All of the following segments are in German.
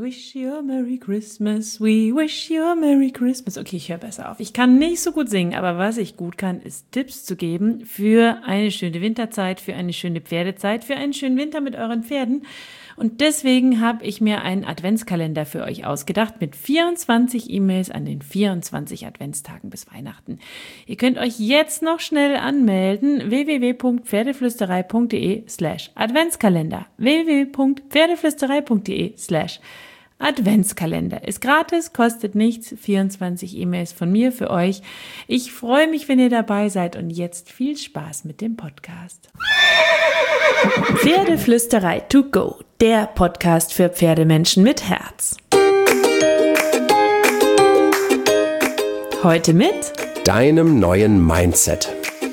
wish you a Merry Christmas, we wish you a Merry Christmas. Okay, ich höre besser auf. Ich kann nicht so gut singen, aber was ich gut kann, ist Tipps zu geben für eine schöne Winterzeit, für eine schöne Pferdezeit, für einen schönen Winter mit euren Pferden. Und deswegen habe ich mir einen Adventskalender für euch ausgedacht mit 24 E-Mails an den 24 Adventstagen bis Weihnachten. Ihr könnt euch jetzt noch schnell anmelden, www.pferdeflüsterei.de/Adventskalender. www.pferdeflüsterei.de/Adventskalender. Ist gratis, kostet nichts, 24 E-Mails von mir für euch. Ich freue mich, wenn ihr dabei seid und jetzt viel Spaß mit dem Podcast. Pferdeflüsterei to go, der Podcast für Pferdemenschen mit Herz. Heute mit deinem neuen Mindset.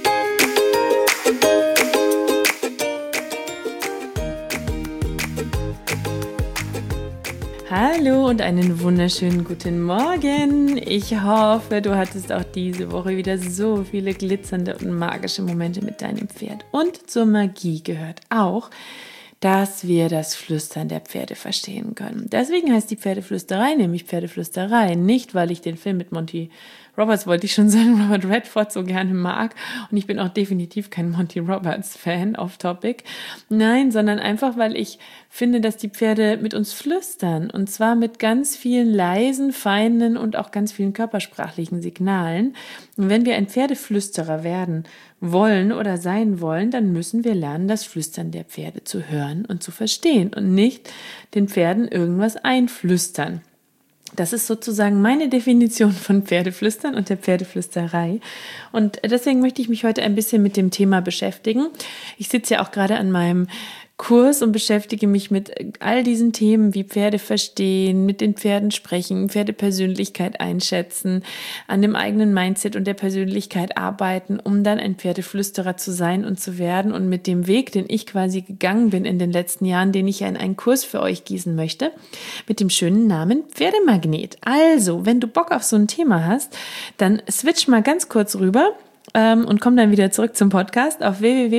Hallo und einen wunderschönen guten Morgen. Ich hoffe, du hattest auch diese Woche wieder so viele glitzernde und magische Momente mit deinem Pferd. Und zur Magie gehört auch, dass wir das Flüstern der Pferde verstehen können. Deswegen heißt die Pferdeflüsterei nämlich Pferdeflüsterei. Nicht, weil ich den Film mit Monty Roberts, wollte ich schon sagen, Robert Redford so gerne mag. Und ich bin auch definitiv kein Monty Roberts-Fan, off-topic. Nein, sondern einfach, weil ich finde, dass die Pferde mit uns flüstern. Und zwar mit ganz vielen leisen, feinen und auch ganz vielen körpersprachlichen Signalen. Und wenn wir ein Pferdeflüsterer werden wollen oder sein wollen, dann müssen wir lernen, das Flüstern der Pferde zu hören und zu verstehen und nicht den Pferden irgendwas einflüstern. Das ist sozusagen meine Definition von Pferdeflüstern und der Pferdeflüsterei. Und deswegen möchte ich mich heute ein bisschen mit dem Thema beschäftigen. Ich sitze ja auch gerade an meinem Kurs und beschäftige mich mit all diesen Themen wie Pferde verstehen, mit den Pferden sprechen, Pferdepersönlichkeit einschätzen, an dem eigenen Mindset und der Persönlichkeit arbeiten, um dann ein Pferdeflüsterer zu sein und zu werden und mit dem Weg, den ich quasi gegangen bin in den letzten Jahren, den ich ja in einen Kurs für euch gießen möchte, mit dem schönen Namen Pferdemagnet. Also, wenn du Bock auf so ein Thema hast, dann switch mal ganz kurz rüber und komm dann wieder zurück zum Podcast auf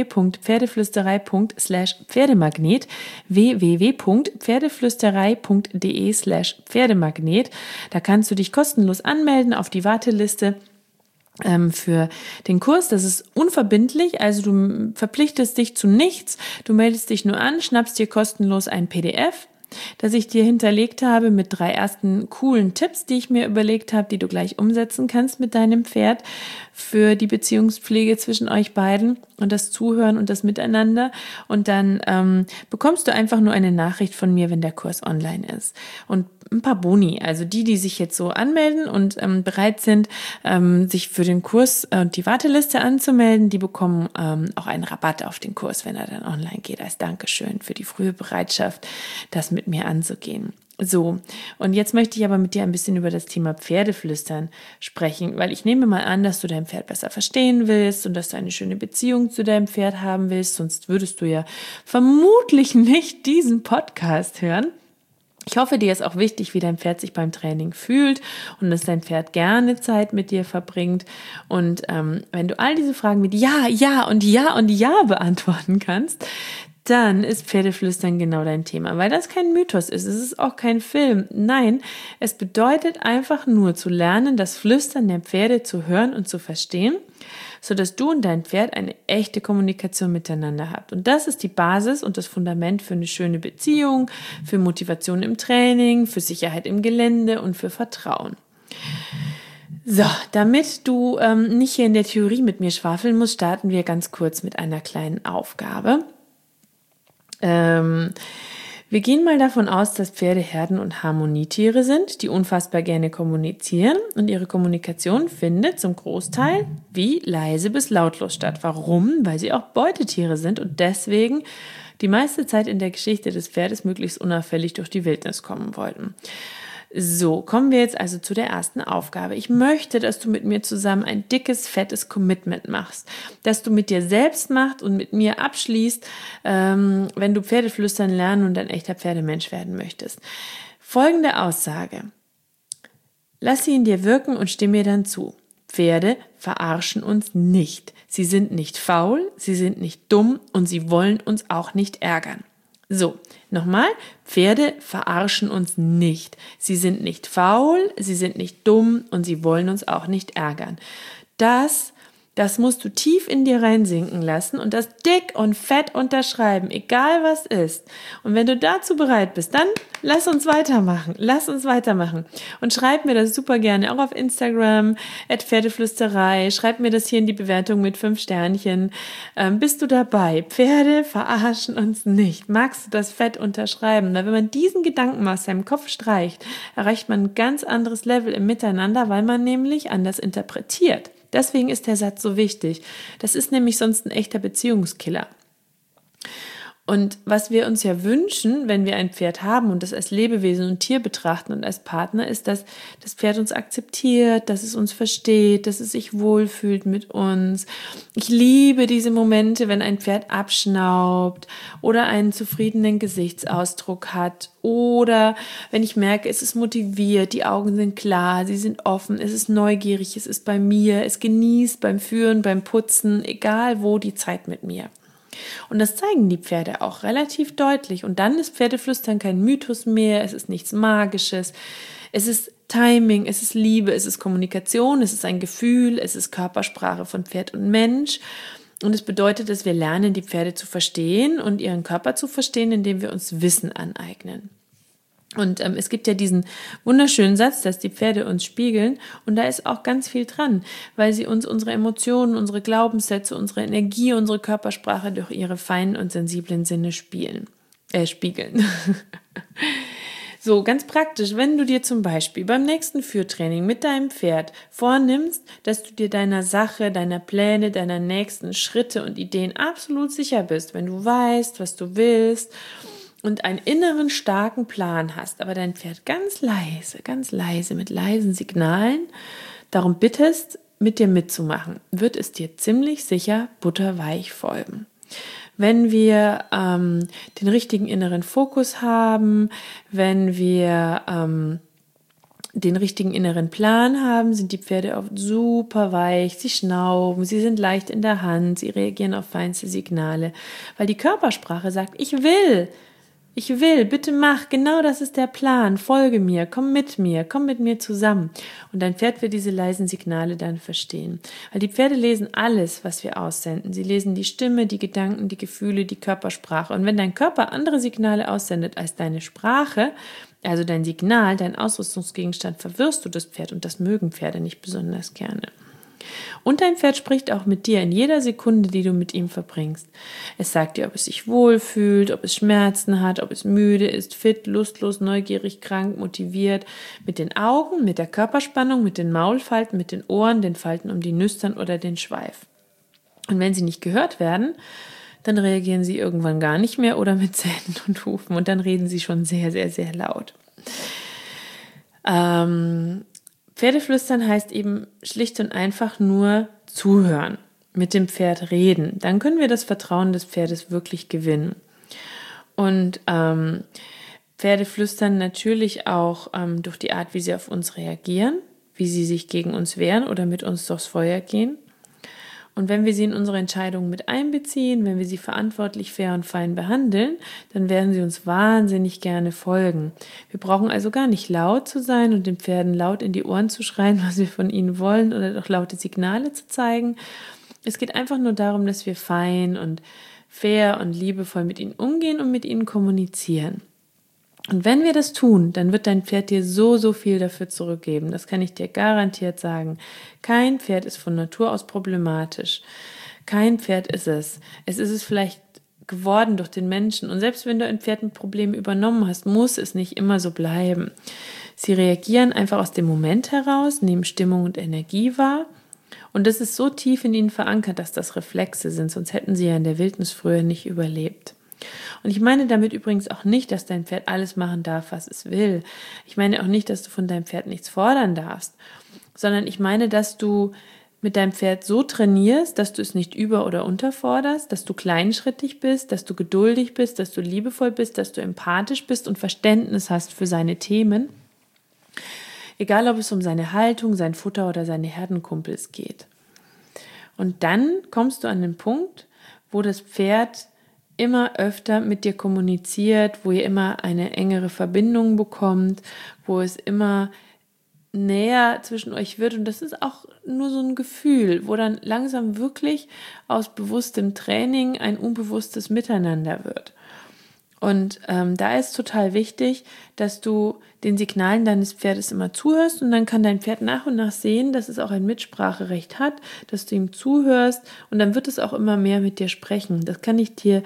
www.pferdeflüsterei./Pferdemagnet, www.pferdeflüsterei.de/Pferdemagnet. Da kannst du dich kostenlos anmelden auf die Warteliste für den Kurs. Das ist unverbindlich, also du verpflichtest dich zu nichts. Du meldest dich nur an, schnappst dir kostenlos ein PDF, das ich dir hinterlegt habe mit 3 ersten coolen Tipps, die ich mir überlegt habe, die du gleich umsetzen kannst mit deinem Pferd für die Beziehungspflege zwischen euch beiden und das Zuhören und das Miteinander. Und dann bekommst du einfach nur eine Nachricht von mir, wenn der Kurs online ist. Und ein paar Boni, also die sich jetzt so anmelden und bereit sind, sich für den Kurs und die Warteliste anzumelden, die bekommen auch einen Rabatt auf den Kurs, wenn er dann online geht, als Dankeschön für die frühe Bereitschaft, das mit mir anzugehen. So, und jetzt möchte ich aber mit dir ein bisschen über das Thema Pferdeflüstern sprechen, weil ich nehme mal an, dass du dein Pferd besser verstehen willst und dass du eine schöne Beziehung zu deinem Pferd haben willst, sonst würdest du ja vermutlich nicht diesen Podcast hören. Ich hoffe, dir ist auch wichtig, wie dein Pferd sich beim Training fühlt und dass dein Pferd gerne Zeit mit dir verbringt. Und wenn du all diese Fragen mit Ja, Ja und Ja und Ja beantworten kannst, dann ist Pferdeflüstern genau dein Thema, weil das kein Mythos ist, es ist auch kein Film. Nein, es bedeutet einfach nur zu lernen, das Flüstern der Pferde zu hören und zu verstehen, sodass du und dein Pferd eine echte Kommunikation miteinander habt. Und das ist die Basis und das Fundament für eine schöne Beziehung, für Motivation im Training, für Sicherheit im Gelände und für Vertrauen. So, damit du nicht hier in der Theorie mit mir schwafeln musst, starten wir ganz kurz mit einer kleinen Aufgabe. Wir gehen mal davon aus, dass Pferde Herden- und Harmonietiere sind, die unfassbar gerne kommunizieren und ihre Kommunikation findet zum Großteil wie leise bis lautlos statt. Warum? Weil sie auch Beutetiere sind und deswegen die meiste Zeit in der Geschichte des Pferdes möglichst unauffällig durch die Wildnis kommen wollten. So, kommen wir jetzt also zu der ersten Aufgabe. Ich möchte, dass du mit mir zusammen ein dickes, fettes Commitment machst, dass du mit dir selbst machst und mit mir abschließt, wenn du Pferdeflüstern lernen und ein echter Pferdemensch werden möchtest. Folgende Aussage. Lass sie in dir wirken und stimme mir dann zu. Pferde verarschen uns nicht. Sie sind nicht faul, sie sind nicht dumm und sie wollen uns auch nicht ärgern. So, nochmal, Pferde verarschen uns nicht. Sie sind nicht faul, sie sind nicht dumm und sie wollen uns auch nicht ärgern. Das musst du tief in dir reinsinken lassen und das dick und fett unterschreiben, egal was ist. Und wenn du dazu bereit bist, dann lass uns weitermachen. Und schreib mir das super gerne, auch auf Instagram, @Pferdeflüsterei. Schreib mir das hier in die Bewertung mit 5 Sternchen. Bist du dabei? Pferde verarschen uns nicht. Magst du das fett unterschreiben? Weil wenn man diesen Gedanken mal aus seinem Kopf streicht, erreicht man ein ganz anderes Level im Miteinander, weil man nämlich anders interpretiert. Deswegen ist der Satz so wichtig. Das ist nämlich sonst ein echter Beziehungskiller. Und was wir uns ja wünschen, wenn wir ein Pferd haben und das als Lebewesen und Tier betrachten und als Partner, ist, dass das Pferd uns akzeptiert, dass es uns versteht, dass es sich wohlfühlt mit uns. Ich liebe diese Momente, wenn ein Pferd abschnaubt oder einen zufriedenen Gesichtsausdruck hat oder wenn ich merke, es ist motiviert, die Augen sind klar, sie sind offen, es ist neugierig, es ist bei mir, es genießt beim Führen, beim Putzen, egal wo, die Zeit mit mir. Und das zeigen die Pferde auch relativ deutlich. Und dann ist Pferdeflüstern kein Mythos mehr, es ist nichts Magisches. Es ist Timing, es ist Liebe, es ist Kommunikation, es ist ein Gefühl, es ist Körpersprache von Pferd und Mensch. Und es bedeutet, dass wir lernen, die Pferde zu verstehen und ihren Körper zu verstehen, indem wir uns Wissen aneignen. Und es gibt ja diesen wunderschönen Satz, dass die Pferde uns spiegeln und da ist auch ganz viel dran, weil sie uns unsere Emotionen, unsere Glaubenssätze, unsere Energie, unsere Körpersprache durch ihre feinen und sensiblen Sinne spiegeln. So, ganz praktisch, wenn du dir zum Beispiel beim nächsten Führtraining mit deinem Pferd vornimmst, dass du dir deiner Sache, deiner Pläne, deiner nächsten Schritte und Ideen absolut sicher bist, wenn du weißt, was du willst und einen inneren starken Plan hast, aber dein Pferd ganz leise mit leisen Signalen darum bittest, mit dir mitzumachen, wird es dir ziemlich sicher butterweich folgen. Wenn wir den richtigen inneren Fokus haben, wenn wir den richtigen inneren Plan haben, sind die Pferde oft super weich, sie schnauben, sie sind leicht in der Hand, sie reagieren auf feinste Signale, weil die Körpersprache sagt, ich will, bitte mach, genau das ist der Plan, folge mir, komm mit mir zusammen. Und dein Pferd wird diese leisen Signale dann verstehen. Weil die Pferde lesen alles, was wir aussenden. Sie lesen die Stimme, die Gedanken, die Gefühle, die Körpersprache. Und wenn dein Körper andere Signale aussendet als deine Sprache, also dein Signal, dein Ausrüstungsgegenstand, verwirrst du das Pferd und das mögen Pferde nicht besonders gerne. Und dein Pferd spricht auch mit dir in jeder Sekunde, die du mit ihm verbringst. Es sagt dir, ob es sich wohlfühlt, ob es Schmerzen hat, ob es müde ist, fit, lustlos, neugierig, krank, motiviert. Mit den Augen, mit der Körperspannung, mit den Maulfalten, mit den Ohren, den Falten um die Nüstern oder den Schweif. Und wenn sie nicht gehört werden, dann reagieren sie irgendwann gar nicht mehr oder mit Zähnen und Hufen. Und dann reden sie schon sehr, sehr, sehr laut. Pferdeflüstern heißt eben schlicht und einfach nur zuhören, mit dem Pferd reden. Dann können wir das Vertrauen des Pferdes wirklich gewinnen. Und Pferde flüstern natürlich auch durch die Art, wie sie auf uns reagieren, wie sie sich gegen uns wehren oder mit uns durchs Feuer gehen. Und wenn wir sie in unsere Entscheidungen mit einbeziehen, wenn wir sie verantwortlich, fair und fein behandeln, dann werden sie uns wahnsinnig gerne folgen. Wir brauchen also gar nicht laut zu sein und den Pferden laut in die Ohren zu schreien, was wir von ihnen wollen oder doch laute Signale zu zeigen. Es geht einfach nur darum, dass wir fein und fair und liebevoll mit ihnen umgehen und mit ihnen kommunizieren. Und wenn wir das tun, dann wird dein Pferd dir so, so viel dafür zurückgeben. Das kann ich dir garantiert sagen. Kein Pferd ist von Natur aus problematisch. Kein Pferd ist es. Es ist es vielleicht geworden durch den Menschen. Und selbst wenn du ein Pferd mit Problemen übernommen hast, muss es nicht immer so bleiben. Sie reagieren einfach aus dem Moment heraus, nehmen Stimmung und Energie wahr. Und das ist so tief in ihnen verankert, dass das Reflexe sind. Sonst hätten sie ja in der Wildnis früher nicht überlebt. Und ich meine damit übrigens auch nicht, dass dein Pferd alles machen darf, was es will. Ich meine auch nicht, dass du von deinem Pferd nichts fordern darfst, sondern ich meine, dass du mit deinem Pferd so trainierst, dass du es nicht über- oder unterforderst, dass du kleinschrittig bist, dass du geduldig bist, dass du liebevoll bist, dass du empathisch bist und Verständnis hast für seine Themen. Egal, ob es um seine Haltung, sein Futter oder seine Herdenkumpels geht. Und dann kommst du an den Punkt, wo das Pferd immer öfter mit dir kommuniziert, wo ihr immer eine engere Verbindung bekommt, wo es immer näher zwischen euch wird. Und das ist auch nur so ein Gefühl, wo dann langsam wirklich aus bewusstem Training ein unbewusstes Miteinander wird. Und da ist total wichtig, dass du den Signalen deines Pferdes immer zuhörst, und dann kann dein Pferd nach und nach sehen, dass es auch ein Mitspracherecht hat, dass du ihm zuhörst, und dann wird es auch immer mehr mit dir sprechen. Das kann ich dir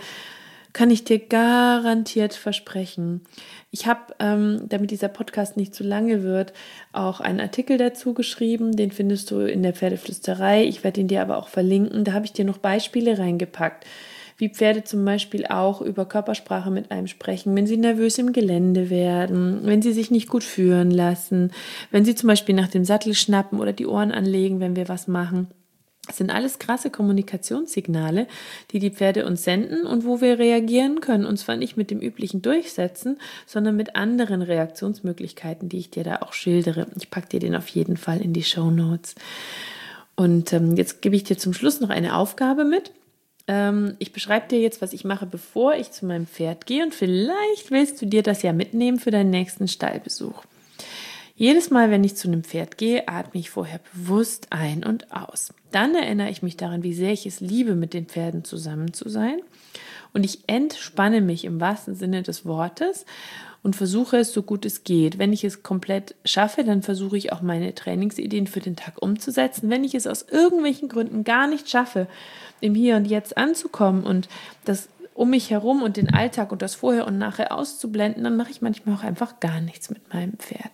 garantiert versprechen. Ich habe, damit dieser Podcast nicht zu lange wird, auch einen Artikel dazu geschrieben, den findest du in der Pferdeflüsterei. Ich werde ihn dir aber auch verlinken. Da habe ich dir noch Beispiele reingepackt, wie Pferde zum Beispiel auch über Körpersprache mit einem sprechen, wenn sie nervös im Gelände werden, wenn sie sich nicht gut führen lassen, wenn sie zum Beispiel nach dem Sattel schnappen oder die Ohren anlegen, wenn wir was machen. Das sind alles krasse Kommunikationssignale, die die Pferde uns senden und wo wir reagieren können. Und zwar nicht mit dem üblichen Durchsetzen, sondern mit anderen Reaktionsmöglichkeiten, die ich dir da auch schildere. Ich packe dir den auf jeden Fall in die Shownotes. Und jetzt gebe ich dir zum Schluss noch eine Aufgabe mit. Ich beschreibe dir jetzt, was ich mache, bevor ich zu meinem Pferd gehe, und vielleicht willst du dir das ja mitnehmen für deinen nächsten Stallbesuch. Jedes Mal, wenn ich zu einem Pferd gehe, atme ich vorher bewusst ein und aus. Dann erinnere ich mich daran, wie sehr ich es liebe, mit den Pferden zusammen zu sein, und ich entspanne mich im wahrsten Sinne des Wortes und versuche es so gut es geht. Wenn ich es komplett schaffe, dann versuche ich auch meine Trainingsideen für den Tag umzusetzen. Wenn ich es aus irgendwelchen Gründen gar nicht schaffe, im Hier und Jetzt anzukommen und das um mich herum und den Alltag und das Vorher und Nachher auszublenden, dann mache ich manchmal auch einfach gar nichts mit meinem Pferd.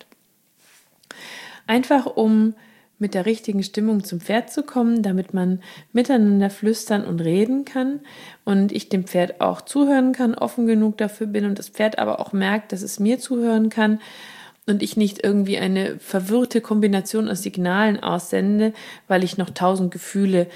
Einfach um mit der richtigen Stimmung zum Pferd zu kommen, damit man miteinander flüstern und reden kann und ich dem Pferd auch zuhören kann, offen genug dafür bin und das Pferd aber auch merkt, dass es mir zuhören kann und ich nicht irgendwie eine verwirrte Kombination aus Signalen aussende, weil ich noch 1000 Gefühle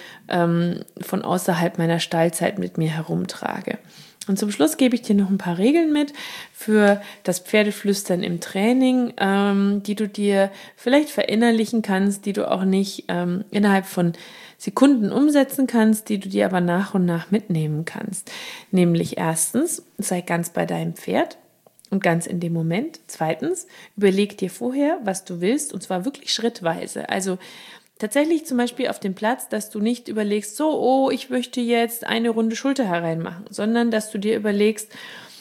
von außerhalb meiner Stallzeit mit mir herumtrage. Und zum Schluss gebe ich dir noch ein paar Regeln mit für das Pferdeflüstern im Training, die du dir vielleicht verinnerlichen kannst, die du auch nicht innerhalb von Sekunden umsetzen kannst, die du dir aber nach und nach mitnehmen kannst. Nämlich erstens, sei ganz bei deinem Pferd und ganz in dem Moment. Zweitens, überleg dir vorher, was du willst, und zwar wirklich schrittweise. Also tatsächlich zum Beispiel auf dem Platz, dass du nicht überlegst, ich möchte jetzt eine Runde Schulterherein machen, sondern dass du dir überlegst,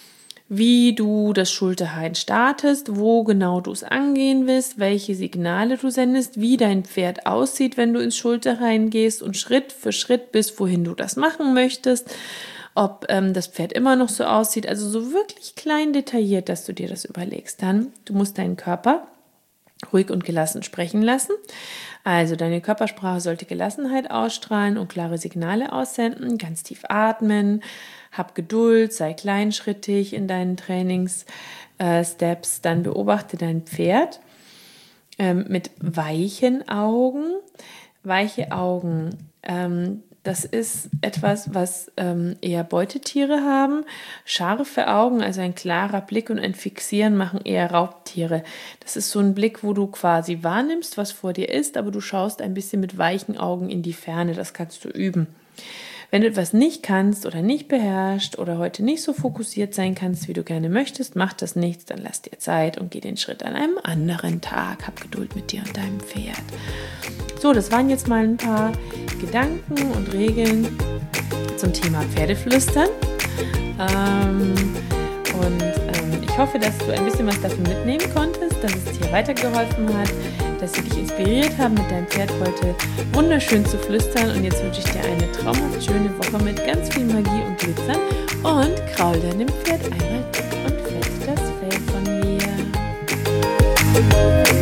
wie du das Schulterherein startest, wo genau du es angehen willst, welche Signale du sendest, wie dein Pferd aussieht, wenn du ins Schulterherein gehst, und Schritt für Schritt bis wohin du das machen möchtest, ob das Pferd immer noch so aussieht, also so wirklich klein detailliert, dass du dir das überlegst. Dann, du musst deinen Körper ruhig und gelassen sprechen lassen. Also deine Körpersprache sollte Gelassenheit ausstrahlen und klare Signale aussenden. Ganz tief atmen, hab Geduld, sei kleinschrittig in deinen Trainingssteps. Dann beobachte dein Pferd mit weichen Augen. Weiche Augen, das ist etwas, was eher Beutetiere haben. Scharfe Augen, also ein klarer Blick und ein Fixieren, machen eher Raubtiere. Das ist so ein Blick, wo du quasi wahrnimmst, was vor dir ist, aber du schaust ein bisschen mit weichen Augen in die Ferne. Das kannst du üben. Wenn du etwas nicht kannst oder nicht beherrschst oder heute nicht so fokussiert sein kannst, wie du gerne möchtest, macht das nichts, dann lass dir Zeit und geh den Schritt an einem anderen Tag. Hab Geduld mit dir und deinem Pferd. So, das waren jetzt mal ein paar Gedanken und Regeln zum Thema Pferdeflüstern. Ich hoffe, dass du ein bisschen was davon mitnehmen konntest, dass es dir weitergeholfen hat, dass sie dich inspiriert haben, mit deinem Pferd heute wunderschön zu flüstern. Und jetzt wünsche ich dir eine traumhaft schöne Woche mit ganz viel Magie und Glitzern, und kraul deinem Pferd einmal dick und fest das Fell von mir.